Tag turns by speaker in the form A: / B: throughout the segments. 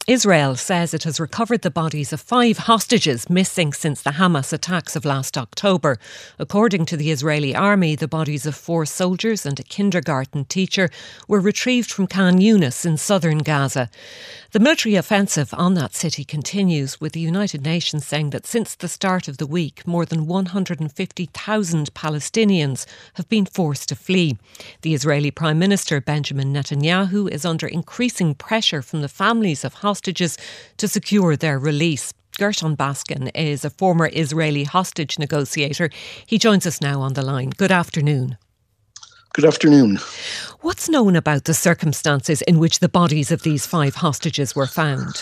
A: Israel says it has recovered the bodies of 5 hostages missing since the Hamas attacks of last October. According to the Israeli army, the bodies of 4 soldiers and a kindergarten teacher were retrieved from Khan Yunis in southern Gaza. The military offensive on that city continues, with the United Nations saying that since the start of the week, more than 150,000 Palestinians have been forced to flee. The Israeli Prime Minister Benjamin Netanyahu is under increasing pressure from the families of hostages to secure their release. Gershon Baskin is a former Israeli hostage negotiator. He joins us now on the line. Good afternoon.
B: Good afternoon.
A: What's known about the circumstances in which the bodies of these 5 hostages were found?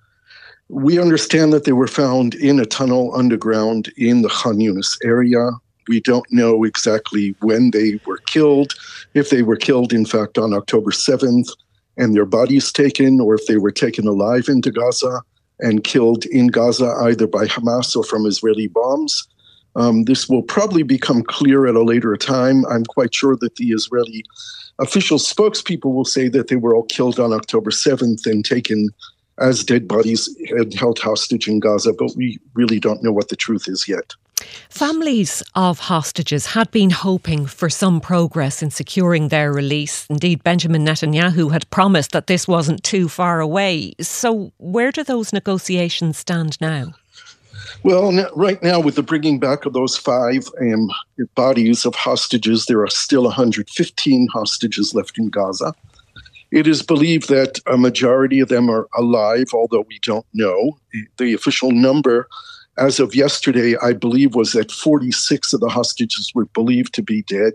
B: We understand that they were found in a tunnel underground in the Khan Yunis area. We don't know exactly when they were killed, if they were killed, in fact, on October 7th and their bodies taken, or if they were taken alive into Gaza and killed in Gaza either by Hamas or from Israeli bombs. This will probably become clear at a later time. I'm quite sure that the Israeli official spokespeople will say that they were all killed on October 7th and taken as dead bodies and held hostage in Gaza, but we really don't know what the truth is yet.
A: Families of hostages had been hoping for some progress in securing their release. Indeed, Benjamin Netanyahu had promised that this wasn't too far away. So where do those negotiations stand now?
B: Well, right now, with the bringing back of those 5 bodies of hostages, there are still 115 hostages left in Gaza. It is believed that a majority of them are alive, although we don't know. The official number, as of yesterday, I believe, was that 46 of the hostages were believed to be dead.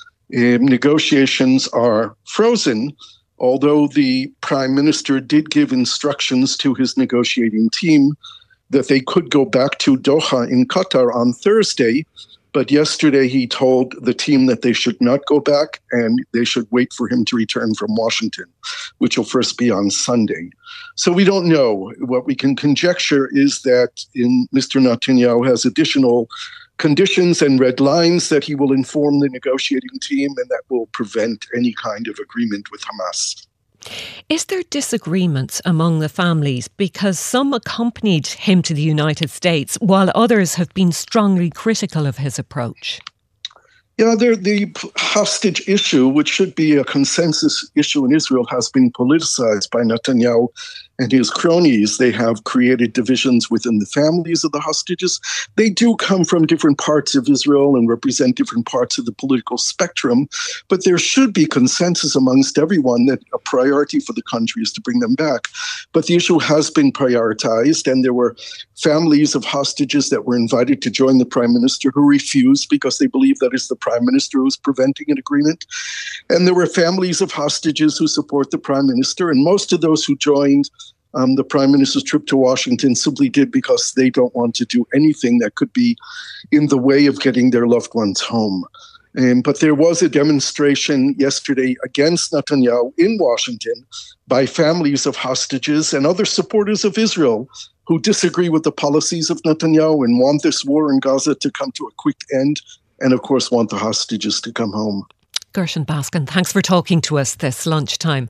B: Negotiations are frozen, although the Prime Minister did give instructions to his negotiating team that they could go back to Doha in Qatar on Thursday. But yesterday he told the team that they should not go back and they should wait for him to return from Washington, which will first be on Sunday. So we don't know. What we can conjecture is that Mr. Netanyahu has additional conditions and red lines that he will inform the negotiating team, and that will prevent any kind of agreement with Hamas.
A: Is there disagreements among the families? Because some accompanied him to the United States, while others have been strongly critical of his approach.
B: Yeah, the hostage issue, which should be a consensus issue in Israel, has been politicized by Netanyahu and his cronies. They have created divisions within the families of the hostages. They do come from different parts of Israel and represent different parts of the political spectrum, but there should be consensus amongst everyone that a priority for the country is to bring them back. But the issue has been prioritized, and there were families of hostages that were invited to join the Prime Minister who refused because they believe that it's the Prime Minister who's preventing an agreement. And there were families of hostages who support the Prime Minister, and most of those who joined the Prime Minister's trip to Washington simply did because they don't want to do anything that could be in the way of getting their loved ones home. But there was a demonstration yesterday against Netanyahu in Washington by families of hostages and other supporters of Israel who disagree with the policies of Netanyahu and want this war in Gaza to come to a quick end, and of course want the hostages to come home.
A: Gershon Baskin, thanks for talking to us this lunchtime.